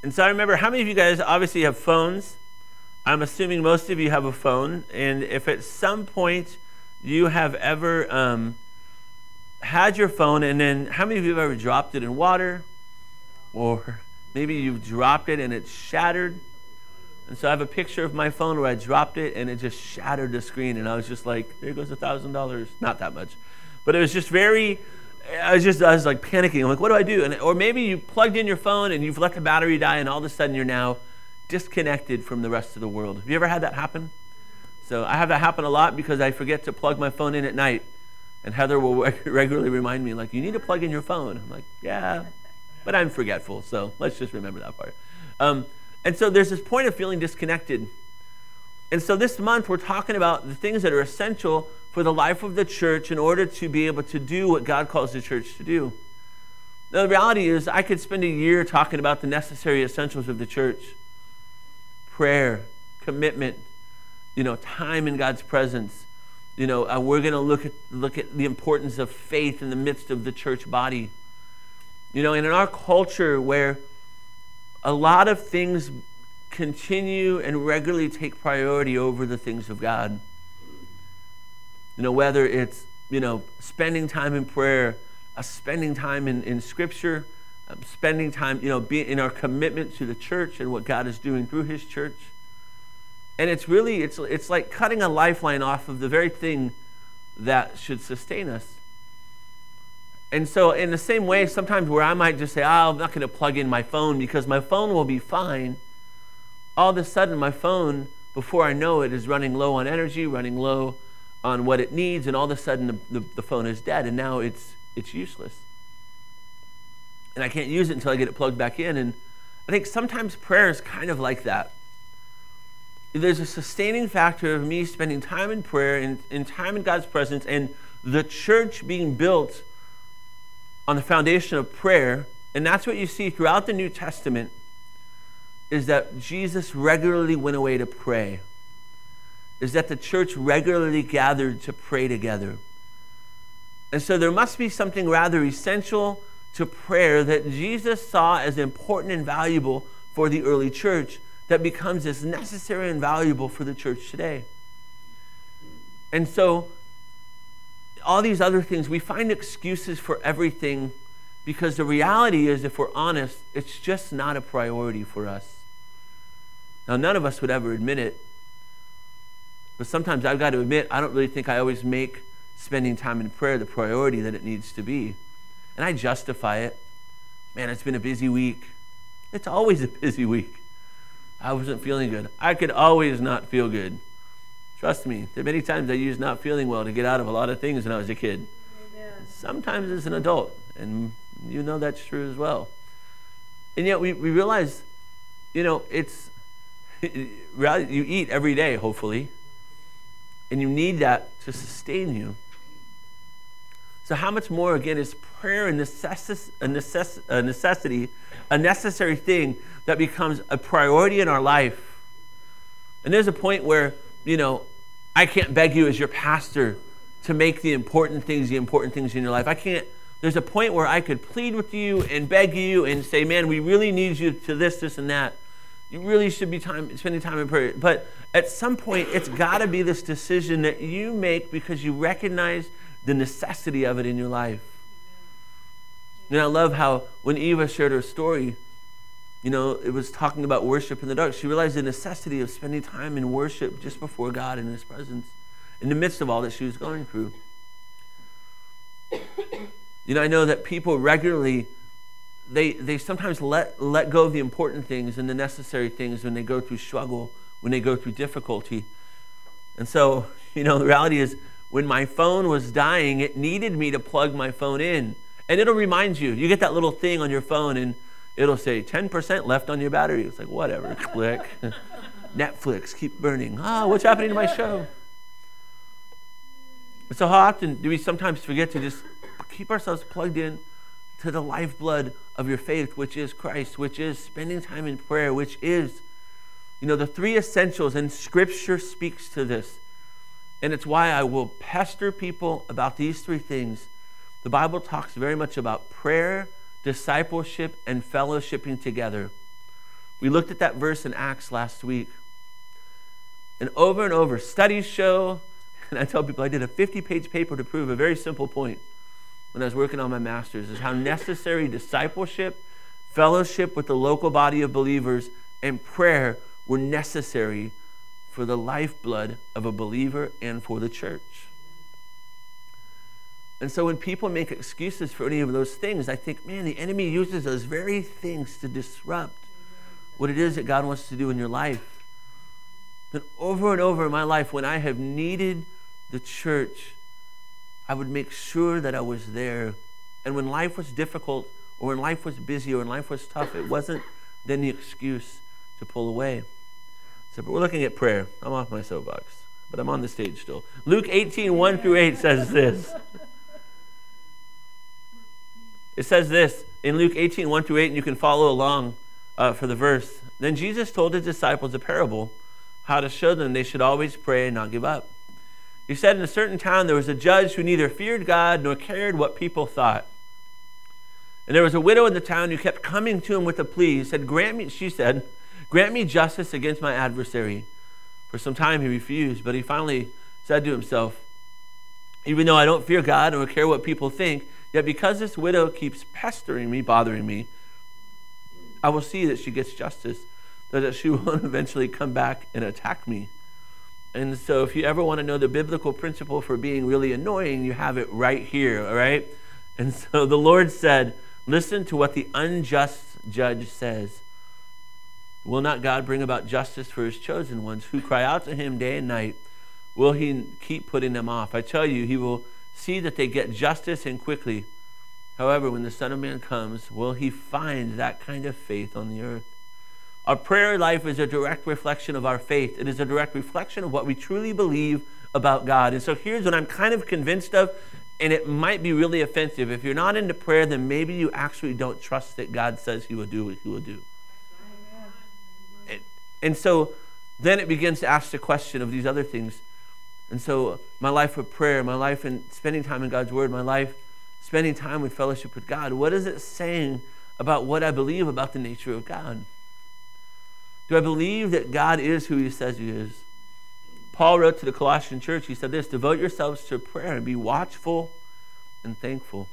And so I remember, how many of you guys obviously have phones? I'm assuming most of you have a phone. And if at some point you have ever had your phone, and then how many of you have ever dropped it in water? Or maybe you've dropped it and it's shattered. And so I have a picture of my phone where I dropped it and it just shattered the screen. And I was just like, there goes $1,000. Not that much. But it was just I was like panicking. I'm like, what do I do? Or maybe you plugged in your phone and you've let the battery die, and all of a sudden you're now disconnected from the rest of the world. Have you ever had that happen? So I have that happen a lot because I forget to plug my phone in at night. And Heather will regularly remind me, like, you need to plug in your phone. I'm like, yeah, but I'm forgetful. So let's just remember that part. And so there's this point of feeling disconnected. And so this month we're talking about the things that are essential for the life of the church in order to be able to do what God calls the church to do. Now, the reality is I could spend a year talking about the necessary essentials of the church. Prayer, commitment, time in God's presence. We're going to look at the importance of faith in the midst of the church body. And in our culture where a lot of things continue and regularly take priority over the things of God. Whether it's, spending time in prayer, spending time in Scripture, spending time, being in our commitment to the church and what God is doing through His church. And it's really, it's like cutting a lifeline off of the very thing that should sustain us. And so in the same way, sometimes where I might just say, I'm not going to plug in my phone because my phone will be fine. All of a sudden, my phone, before I know it, is running low on energy, running low on what it needs, and all of a sudden the phone is dead, and now it's useless. And I can't use it until I get it plugged back in. And I think sometimes prayer is kind of like that. There's a sustaining factor of me spending time in prayer and time in God's presence, and the church being built on the foundation of prayer. And that's what you see throughout the New Testament, is that Jesus regularly went away to pray, is that the church regularly gathered to pray together. And so there must be something rather essential to prayer that Jesus saw as important and valuable for the early church that becomes as necessary and valuable for the church today. And so all these other things, we find excuses for everything because the reality is, if we're honest, it's just not a priority for us. Now, none of us would ever admit it, but sometimes I've got to admit, I don't really think I always make spending time in prayer the priority that it needs to be. And I justify it. Man, it's been a busy week. It's always a busy week. I wasn't feeling good. I could always not feel good. Trust me, there are many times I used not feeling well to get out of a lot of things when I was a kid. Amen. Sometimes as an adult, and that's true as well. And yet we realize, it's you eat every day, hopefully, and you need that to sustain you. So how much more, again, is prayer a necessity, a necessary thing that becomes a priority in our life? And there's a point where, I can't beg you as your pastor to make the important things in your life. There's a point where I could plead with you and beg you and say, man, we really need you to this, and that. You really should be spending time in prayer. But at some point, it's got to be this decision that you make because you recognize the necessity of it in your life. And I love how when Eva shared her story, it was talking about worship in the dark. She realized the necessity of spending time in worship just before God in His presence in the midst of all that she was going through. I know that people regularly, they sometimes let go of the important things and the necessary things when they go through struggle, when they go through difficulty. And so, the reality is, when my phone was dying, it needed me to plug my phone in. And it'll remind you. You get that little thing on your phone and it'll say 10% left on your battery. It's like, whatever, click. Netflix, keep burning. What's happening to my show? And so how often do we sometimes forget to just keep ourselves plugged in to the lifeblood of your faith, which is Christ, which is spending time in prayer, which is, the three essentials, and Scripture speaks to this. And it's why I will pester people about these three things. The Bible talks very much about prayer, discipleship, and fellowshipping together. We looked at that verse in Acts last week. And over, studies show, and I tell people I did a 50-page paper to prove a very simple point when I was working on my master's, is how necessary discipleship, fellowship with the local body of believers, and prayer were necessary for the lifeblood of a believer and for the church. And so when people make excuses for any of those things, I think, man, the enemy uses those very things to disrupt what it is that God wants to do in your life. And over in my life, when I have needed the church, I would make sure that I was there. And when life was difficult, or when life was busy, or when life was tough, it wasn't then the excuse to pull away. So, but we're looking at prayer. I'm off my soapbox, but I'm on the stage still. Luke 18, 1 through 8 says this. It says this in Luke 18, 1 through 8, and you can follow along for the verse. Then Jesus told his disciples a parable, how to show them they should always pray and not give up. He said, in a certain town there was a judge who neither feared God nor cared what people thought. And there was a widow in the town who kept coming to him with a plea. He said, she said, grant me justice against my adversary. For some time he refused, but he finally said to himself, even though I don't fear God or care what people think, yet because this widow keeps pestering me, bothering me, I will see that she gets justice, so that she won't eventually come back and attack me. And so if you ever want to know the biblical principle for being really annoying, you have it right here, all right? And so the Lord said, listen to what the unjust judge says. Will not God bring about justice for his chosen ones who cry out to him day and night? Will he keep putting them off? I tell you, he will see that they get justice and quickly. However, when the Son of Man comes, will he find that kind of faith on the earth? Our prayer life is a direct reflection of our faith. It is a direct reflection of what we truly believe about God. And so here's what I'm kind of convinced of, and it might be really offensive. If you're not into prayer, then maybe you actually don't trust that God says he will do what he will do. And so then it begins to ask the question of these other things. And so my life of prayer, my life in spending time in God's word, my life spending time with fellowship with God, what is it saying about what I believe about the nature of God? Do I believe that God is who he says he is? Paul wrote to the Colossian church, he said this, devote yourselves to prayer and be watchful and thankful.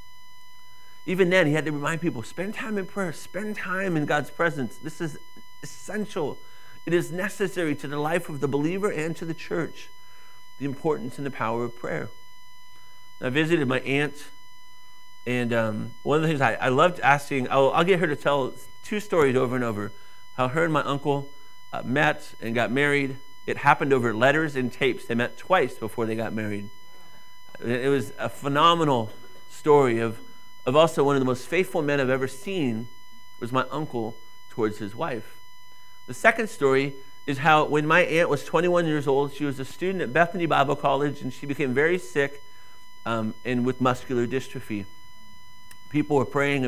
Even then, he had to remind people, spend time in prayer, spend time in God's presence. This is essential. It is necessary to the life of the believer and to the church, the importance and the power of prayer. I visited my aunt, and one of the things I loved asking, I'll get her to tell two stories over and over, how her and my uncle met and got married. It happened over letters and tapes. They met twice before they got married. It was a phenomenal story of also one of the most faithful men I've ever seen was my uncle towards his wife. The second story is how when my aunt was 21 years old, she was a student at Bethany Bible College, and she became very sick and with muscular dystrophy. People were praying,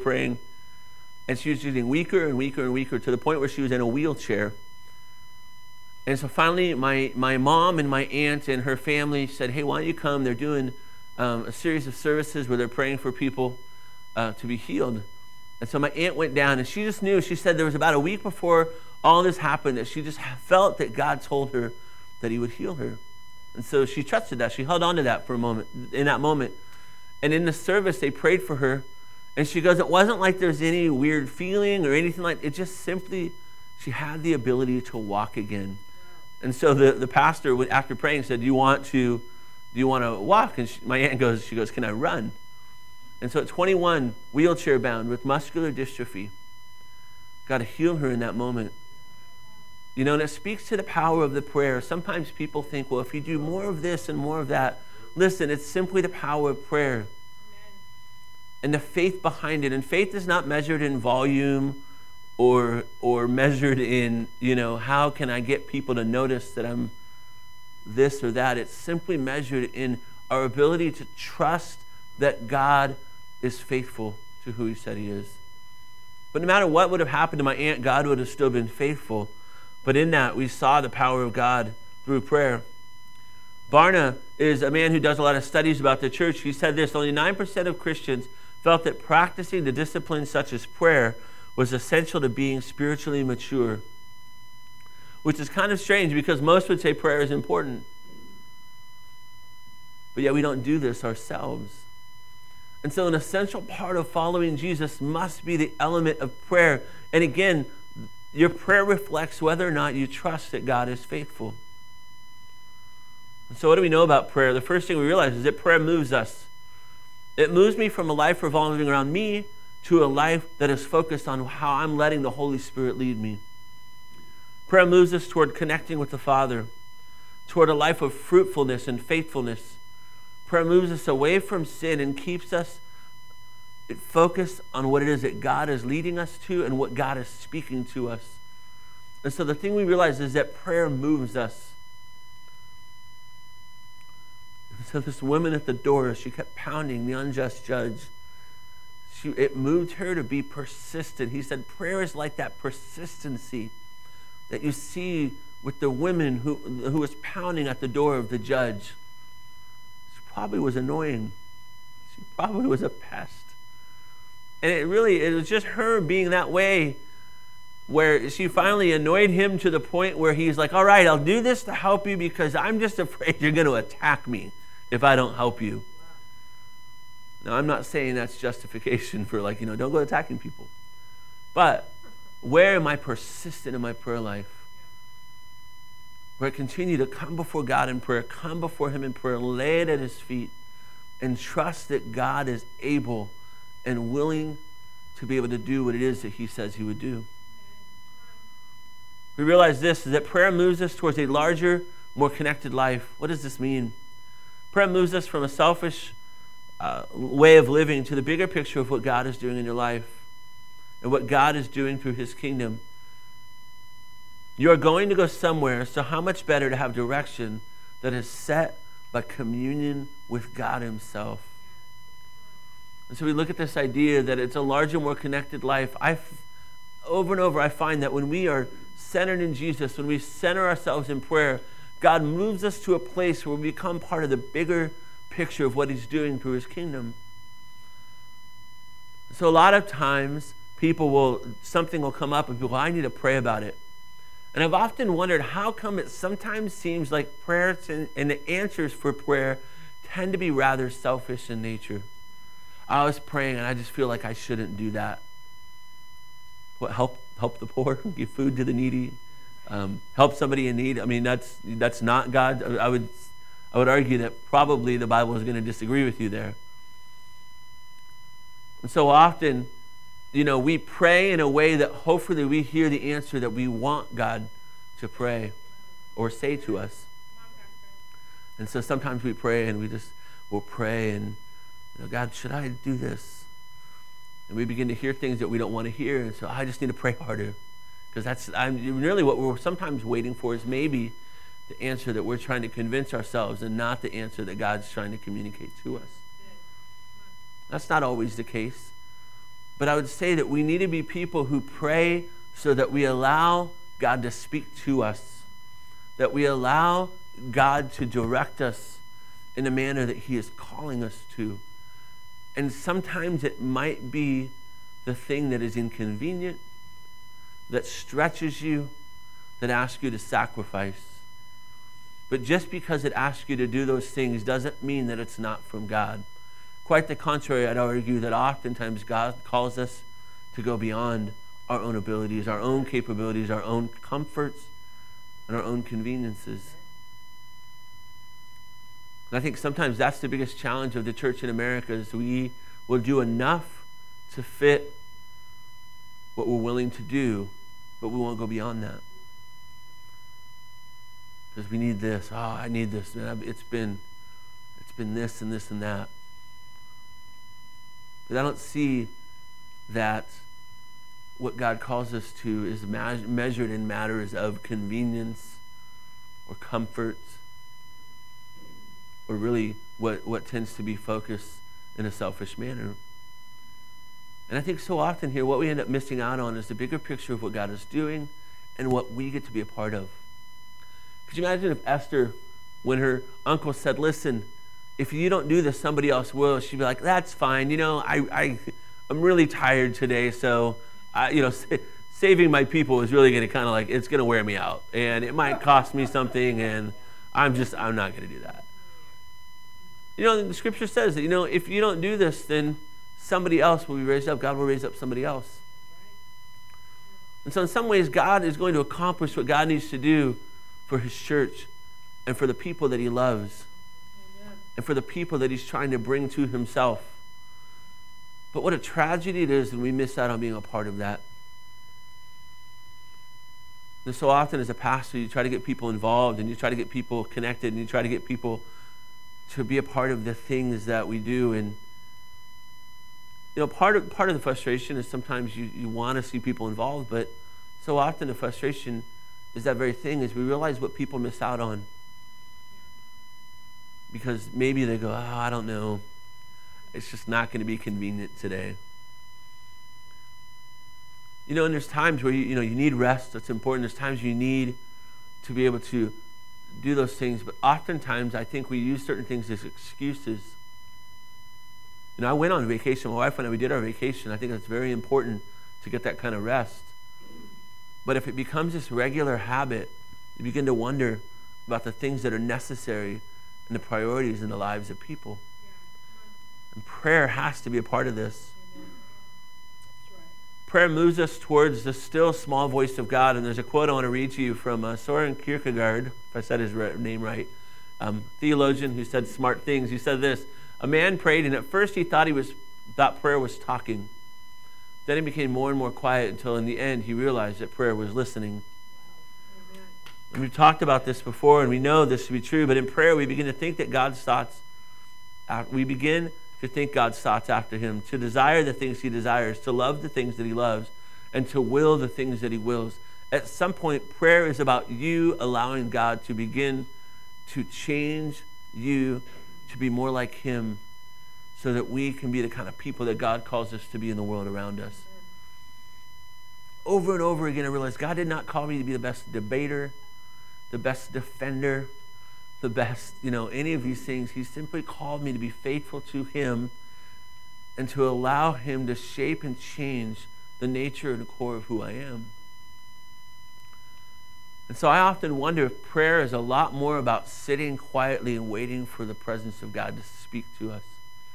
and she was getting weaker and weaker and weaker to the point where she was in a wheelchair. And so finally, my mom and my aunt and her family said, hey, why don't you come? They're doing a series of services where they're praying for people to be healed. And so my aunt went down, and she just knew, she said there was about a week before all this happened that she just felt that God told her that he would heal her. And so she trusted that. She held on to that for a moment, in that moment. And in the service, they prayed for her. And she goes, it wasn't like there's any weird feeling or anything like it. Just simply, she had the ability to walk again. And so the pastor, after praying, said, do you want to walk? And my aunt goes, can I run? And so at 21, wheelchair bound with muscular dystrophy, God healed her in that moment. You know, and it speaks to the power of the prayer. Sometimes people think, well, if you do more of this and more of that, listen, it's simply the power of prayer. And the faith behind it. And faith is not measured in volume or measured in, how can I get people to notice that I'm this or that. It's simply measured in our ability to trust that God is faithful to who he said he is. But no matter what would have happened to my aunt, God would have still been faithful. But in that, we saw the power of God through prayer. Barna is a man who does a lot of studies about the church. He said this, only 9% of Christians felt that practicing the disciplines such as prayer was essential to being spiritually mature, which is kind of strange because most would say prayer is important. But yet we don't do this ourselves. And so an essential part of following Jesus must be the element of prayer. And again, your prayer reflects whether or not you trust that God is faithful. And so what do we know about prayer? The first thing we realize is that prayer moves us. It moves me from a life revolving around me to a life that is focused on how I'm letting the Holy Spirit lead me. Prayer moves us toward connecting with the Father, toward a life of fruitfulness and faithfulness. Prayer moves us away from sin and keeps us focused on what it is that God is leading us to and what God is speaking to us. And so the thing we realize is that prayer moves us. And so this woman at the door, she kept pounding the unjust judge. It moved her to be persistent. He said prayer is like that persistency that you see with the women who was pounding at the door of the judge. Probably was annoying. She probably was a pest. And it was just her being that way where she finally annoyed him to the point where he's like, all right, I'll do this to help you because I'm just afraid you're going to attack me if I don't help you. Now, I'm not saying that's justification for don't go attacking people. But where am I persistent in my prayer life? Where I continue to come before God in prayer, come before him in prayer, lay it at his feet, and trust that God is able and willing to be able to do what it is that he says he would do. We realize this, is that prayer moves us towards a larger, more connected life. What does this mean? Prayer moves us from a selfish way of living to the bigger picture of what God is doing in your life and what God is doing through his kingdom. You are going to go somewhere, so how much better to have direction that is set by communion with God himself. And so we look at this idea that it's a larger, more connected life. Over and over, I find that when we are centered in Jesus, when we center ourselves in prayer, God moves us to a place where we become part of the bigger picture of what he's doing through his kingdom. So a lot of times, something will come up and people, I need to pray about it. And I've often wondered how come it sometimes seems like prayers and the answers for prayer tend to be rather selfish in nature. I was praying and I just feel like I shouldn't do that. What, help the poor, give food to the needy, help somebody in need. I mean, that's not God. I would argue that probably the Bible is going to disagree with you there. And so often, we pray in a way that hopefully we hear the answer that we want God to pray or say to us. And so sometimes we pray and we'll pray and, God, should I do this? And we begin to hear things that we don't want to hear. And so I just need to pray harder. Because really what we're sometimes waiting for is maybe the answer that we're trying to convince ourselves and not the answer that God's trying to communicate to us. That's not always the case. But I would say that we need to be people who pray so that we allow God to speak to us, that we allow God to direct us in a manner that he is calling us to. And sometimes it might be the thing that is inconvenient, that stretches you, that asks you to sacrifice. But just because it asks you to do those things doesn't mean that it's not from God. Quite the contrary, I'd argue that oftentimes God calls us to go beyond our own abilities, our own capabilities, our own comforts, and our own conveniences. And I think sometimes that's the biggest challenge of the church in America is we will do enough to fit what we're willing to do, but we won't go beyond that. Because we need this. Oh, I need this. It's been this and this and that. But I don't see that what God calls us to is measured in matters of convenience or comfort, or really what tends to be focused in a selfish manner. And I think so often here, what we end up missing out on is the bigger picture of what God is doing and what we get to be a part of. Could you imagine if Esther, when her uncle said, listen, if you don't do this, somebody else will, she'd be like, that's fine. I'm really tired today, so saving my people is really going to kind of it's going to wear me out, and it might cost me something, and I'm not going to do that. The scripture says that, if you don't do this, then somebody else will be raised up. God will raise up somebody else. And so in some ways, God is going to accomplish what God needs to do for his church and for the people that he loves and for the people that he's trying to bring to himself. But what a tragedy it is when we miss out on being a part of that. And so often as a pastor, you try to get people involved and you try to get people connected and you try to get people to be a part of the things that we do. And part of the frustration is sometimes you want to see people involved, but so often the frustration is that very thing, is we realize what people miss out on. Because maybe they go, I don't know, it's just not going to be convenient today. And there's times where you need rest. That's important. There's times you need to be able to do those things, but oftentimes I think we use certain things as excuses. I went on vacation. My wife and I, we did our vacation. I think it's very important to get that kind of rest. But if it becomes this regular habit, you begin to wonder about the things that are necessary and the priorities in the lives of people. And prayer has to be a part of this. Prayer moves us towards the still small voice of God. And there's a quote I want to read to you from Soren Kierkegaard, if I said his name right, theologian who said smart things. He said this: a man prayed, and at first he thought prayer was talking. Then he became more and more quiet until in the end he realized that prayer was listening. And we've talked about this before, and we know this to be true, but in prayer we begin to think that God's thoughts, we begin to think God's thoughts after him, to desire the things he desires, to love the things that he loves, and to will the things that he wills. At some point, prayer is about you allowing God to begin to change you to be more like him, so that we can be the kind of people that God calls us to be in the world around us. Over and over again, I realized God did not call me to be the best debater, the best defender, the best, any of these things. He simply called me to be faithful to him and to allow him to shape and change the nature and the core of who I am. And so I often wonder if prayer is a lot more about sitting quietly and waiting for the presence of God to speak to us.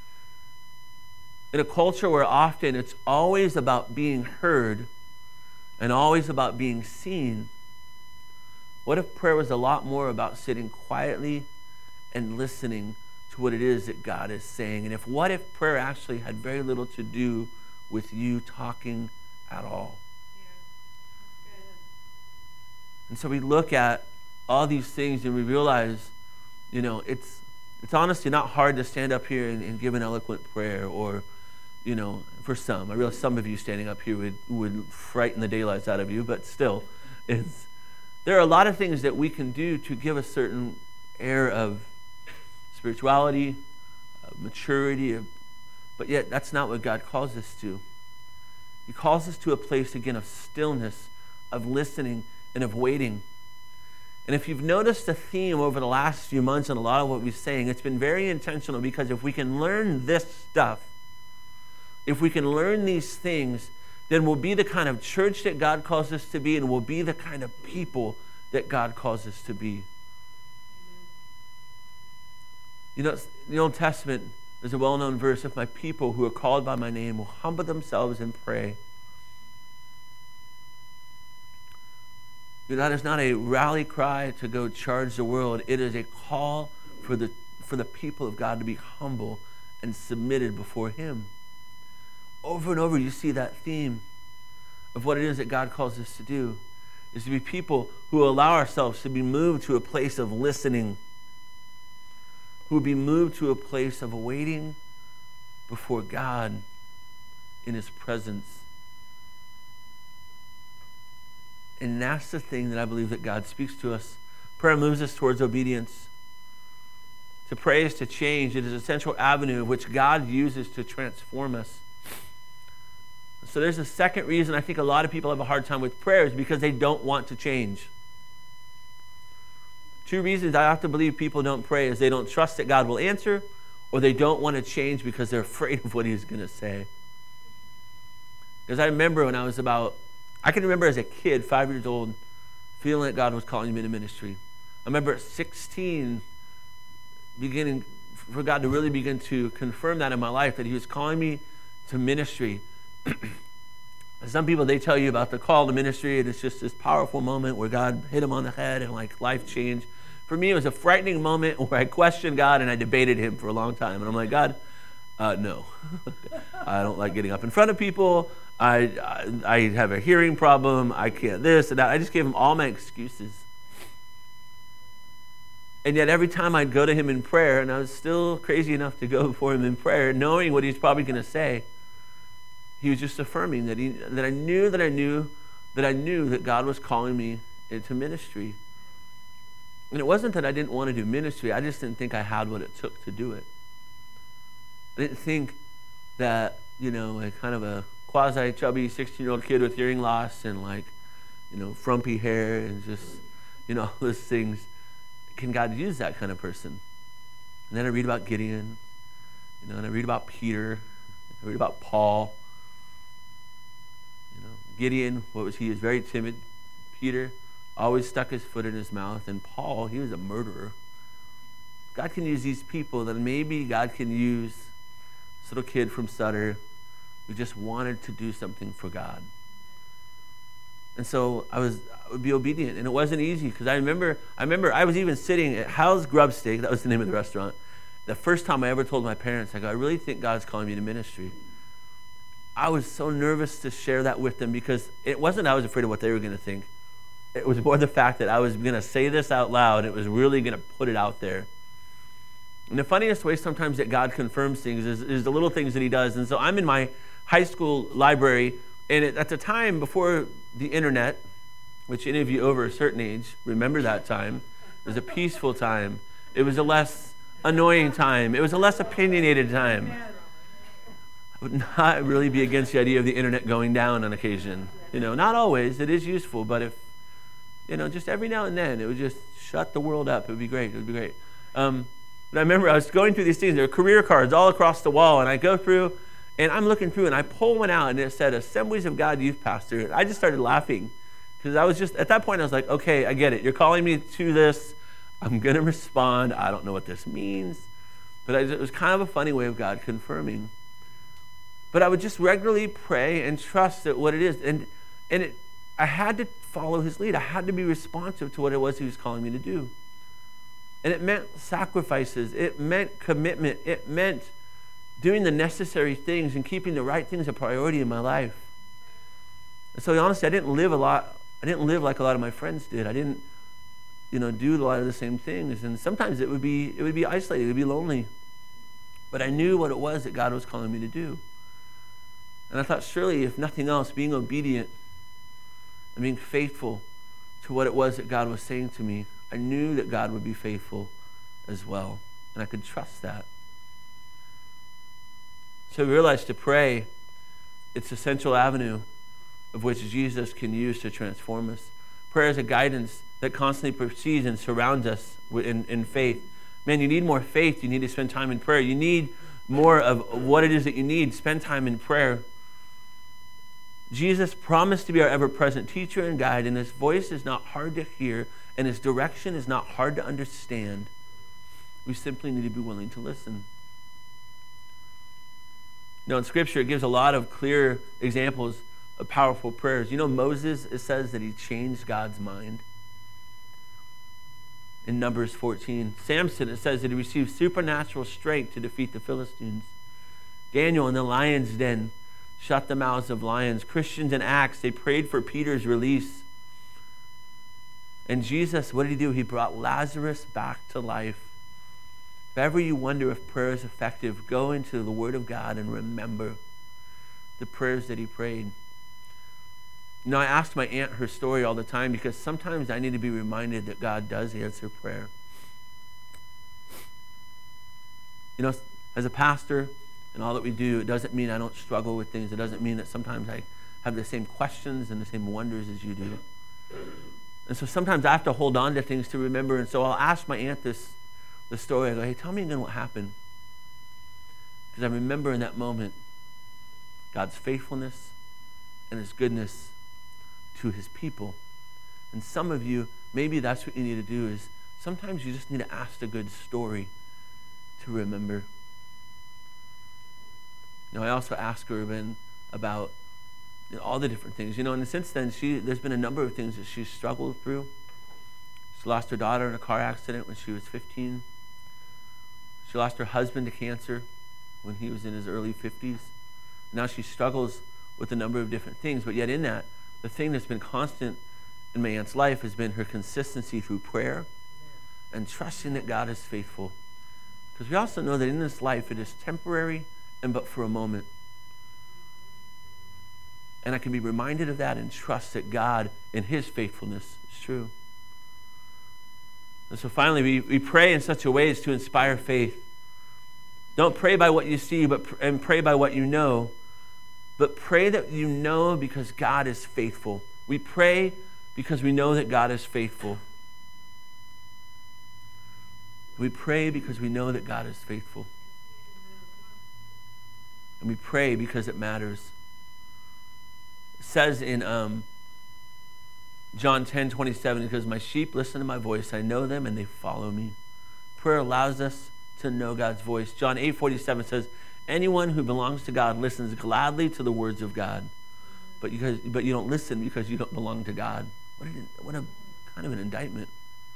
In a culture where often it's always about being heard and always about being seen, what if prayer was a lot more about sitting quietly and listening to what it is that God is saying? And what if prayer actually had very little to do with you talking at all? And so we look at all these things and we realize, it's honestly not hard to stand up here and give an eloquent prayer, or, for some. I realize some of you standing up here would frighten the daylights out of you, but still, there are a lot of things that we can do to give a certain air of spirituality, of maturity, but yet that's not what God calls us to. He calls us to a place, again, of stillness, of listening, and of waiting. And if you've noticed a theme over the last few months and a lot of what we're saying, it's been very intentional, because if we can learn this stuff, if we can learn these things, then we'll be the kind of church that God calls us to be, and we'll be the kind of people that God calls us to be. In the Old Testament, there's a well-known verse: if my people who are called by my name will humble themselves and pray. That is not a rally cry to go charge the world. It is a call for the people of God to be humble and submitted before him. Over and over you see that theme of what it is that God calls us to do, is to be people who allow ourselves to be moved to a place of listening, who will be moved to a place of waiting before God in his presence. And that's the thing that I believe that God speaks to us. Prayer moves us towards obedience. To pray is to change. It is a central avenue of which God uses to transform us. So there's a second reason I think a lot of people have a hard time with prayer, is because they don't want to change. Two reasons I often believe people don't pray is they don't trust that God will answer, or they don't want to change because they're afraid of what he's going to say. Because I remember when I can remember as a kid, 5 years old, feeling that God was calling me to ministry. I remember at 16, beginning for God to really begin to confirm that in my life, that he was calling me to ministry. Some people, they tell you about the call to ministry, and it's just this powerful moment where God hit them on the head and like life changed. For me, it was a frightening moment where I questioned God and I debated him for a long time. And I'm like, God, no. I don't like getting up in front of people. I have a hearing problem. I can't this and that. I just gave him all my excuses. And yet every time I'd go to him in prayer, and I was still crazy enough to go before him in prayer, knowing what he's probably going to say, he was just affirming that I knew that God was calling me into ministry. And it wasn't that I didn't want to do ministry. I just didn't think I had what it took to do it. I didn't think that, a kind of a quasi-chubby 16-year-old kid with hearing loss and frumpy hair and just, all those things, can God use that kind of person? And then I read about Gideon, and I read about Peter, I read about Paul. Gideon, what was he? He was very timid. Peter always stuck his foot in his mouth. And Paul, he was a murderer. God can use these people, then maybe God can use this little kid from Sutter who just wanted to do something for God. And so I would be obedient, and it wasn't easy, because I remember I was even sitting at Hal's Grub Steak, that was the name of the restaurant, the first time I ever told my parents, I go, I really think God's calling me to ministry. I was so nervous to share that with them, because it wasn't I was afraid of what they were going to think. It was more the fact that I was going to say this out loud. It was really going to put it out there. And the funniest way sometimes that God confirms things is the little things that he does. And so I'm in my high school library, and at the time before the internet, which any of you over a certain age remember that time, it was a peaceful time. It was a less annoying time. It was a less opinionated time. I would not really be against the idea of the internet going down on occasion. Not always. It is useful, but if, just every now and then, it would just shut the world up. It would be great. It would be great. But I remember I was going through these things. There were career cards all across the wall, and I go through, and I'm looking through, and I pull one out, and it said Assemblies of God Youth Pastor. And I just started laughing, because I was just, at that point, I was like, okay, I get it. You're calling me to this. I'm going to respond. I don't know what this means. But it was kind of a funny way of God confirming. But I would just regularly pray and trust that what it is. I had to follow his lead. I had to be responsive to what it was he was calling me to do. And it meant sacrifices. It meant commitment. It meant doing the necessary things and keeping the right things a priority in my life. And so honestly, I didn't live like a lot of my friends did. I didn't, do a lot of the same things. And sometimes it would be isolated. It would be lonely. But I knew what it was that God was calling me to do. And I thought, surely, if nothing else, being obedient and being faithful to what it was that God was saying to me, I knew that God would be faithful as well. And I could trust that. So we realized to pray, it's a central avenue of which Jesus can use to transform us. Prayer is a guidance that constantly precedes and surrounds us in faith. Man, you need more faith. You need to spend time in prayer. You need more of what it is that you need. Spend time in prayer. Jesus promised to be our ever-present teacher and guide, and his voice is not hard to hear, and his direction is not hard to understand. We simply need to be willing to listen. In Scripture, it gives a lot of clear examples of powerful prayers. Moses, it says that he changed God's mind. In Numbers 14. Samson, it says that he received supernatural strength to defeat the Philistines. Daniel in the lion's den shut the mouths of lions. Christians in Acts, they prayed for Peter's release. And Jesus, what did he do? He brought Lazarus back to life. If ever you wonder if prayer is effective, go into the Word of God and remember the prayers that he prayed. I asked my aunt her story all the time, because sometimes I need to be reminded that God does answer prayer. As a pastor and all that we do, it doesn't mean I don't struggle with things. It doesn't mean that sometimes I have the same questions and the same wonders as you do. And so sometimes I have to hold on to things to remember. And so I'll ask my aunt the story. I go, hey, tell me again what happened. Because I remember in that moment God's faithfulness and his goodness to his people. And some of you, maybe that's what you need to do, is sometimes you just need to ask a good story to remember. I also asked Ruben about all the different things. And since then, there's been a number of things that she's struggled through. She lost her daughter in a car accident when she was 15. She lost her husband to cancer when he was in his early 50s. Now she struggles with a number of different things, but yet in that, the thing that's been constant in my aunt's life has been her consistency through prayer and trusting that God is faithful. Because we also know that in this life, it is temporary and but for a moment. And I can be reminded of that and trust that God in his faithfulness is true. And so finally, we pray in such a way as to inspire faith. Don't pray by what you see, and pray by what you know. But pray that you know because God is faithful. We pray because we know that God is faithful. We pray because we know that God is faithful. And we pray because it matters. It says in John 10:27, it says, "My sheep listen to my voice. I know them and they follow me." Prayer allows us to know God's voice. John 8:47 says, "Anyone who belongs to God listens gladly to the words of God." But you don't listen because you don't belong to God. What a kind of an indictment.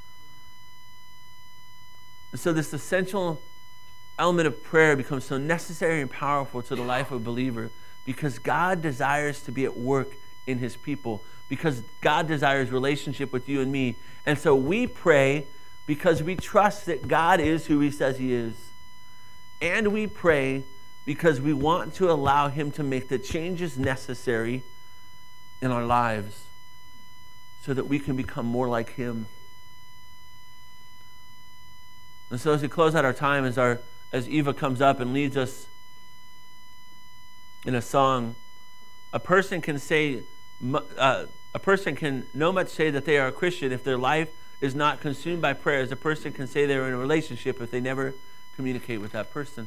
And so this essential element of prayer becomes so necessary and powerful to the life of a believer because God desires to be at work in his people, because God desires relationship with you and me. And so we pray because we trust that God is who he says he is. And we pray because we want to allow him to make the changes necessary in our lives so that we can become more like him. And so as we close out our time, as Eva comes up and leads us in a song, a person can no much say that they are a Christian if their life is not consumed by prayers. A person can say they're in a relationship if they never communicate with that person.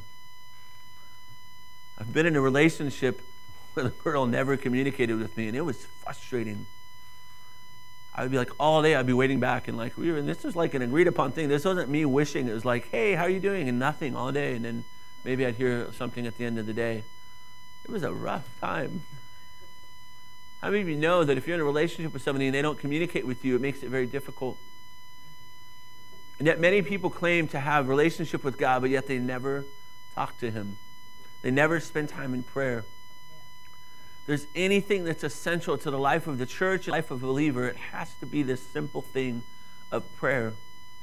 I've been in a relationship where the girl never communicated with me, and it was frustrating. I would be like, all day I'd be waiting back, and this was like an agreed upon thing. This wasn't me wishing. It was like, hey, how are you doing? And nothing all day. And then maybe I'd hear something at the end of the day. It was a rough time. How many of you know that if you're in a relationship with somebody and they don't communicate with you, it makes it very difficult? And yet many people claim to have a relationship with God, but yet they never talk to him. They never spend time in prayer. If there's anything that's essential to the life of the church, life of a believer, it has to be this simple thing of prayer.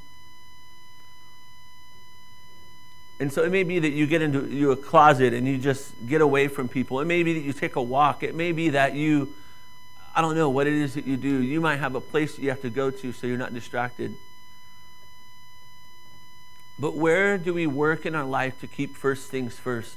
And so it may be that you get into a closet and you just get away from people. It may be that you take a walk. It may be that I don't know what it is that you do. You might have a place that you have to go to so you're not distracted. But where do we work in our life to keep first things first?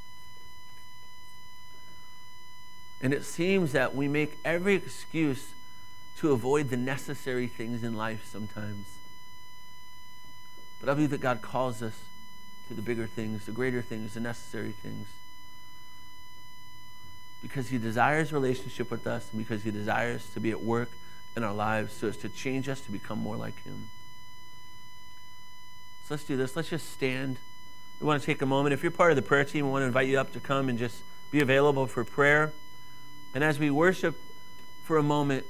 And it seems that we make every excuse to avoid the necessary things in life sometimes. But I believe that God calls us to the bigger things, the greater things, the necessary things. Because he desires relationship with us and because he desires to be at work in our lives so as to change us to become more like him. So let's do this. Let's just stand. We want to take a moment. If you're part of the prayer team, I want to invite you up to come and just be available for prayer. And as we worship for a moment,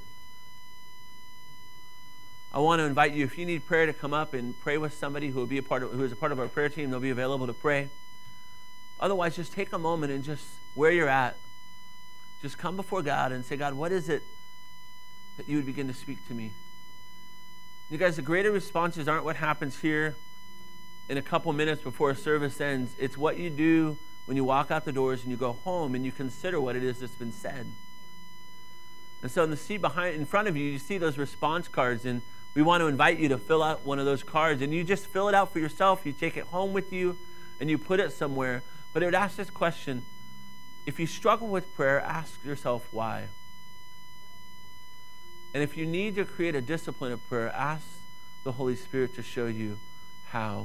I want to invite you, if you need prayer, to come up and pray with somebody who is a part of our prayer team. They'll be available to pray. Otherwise, just take a moment and just where you're at, just come before God and say, God, what is it that you would begin to speak to me? You guys, the greater responses aren't what happens here in a couple minutes before a service ends. It's what you do when you walk out the doors and you go home and you consider what it is that's been said. And so in the seat in front of you, you see those response cards, and we want to invite you to fill out one of those cards, and you just fill it out for yourself. You take it home with you and you put it somewhere. But it would ask this question: if you struggle with prayer, ask yourself why. And if you need to create a discipline of prayer, ask the Holy Spirit to show you how.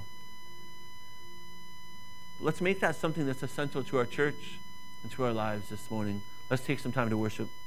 Let's make that something that's essential to our church and to our lives this morning. Let's take some time to worship.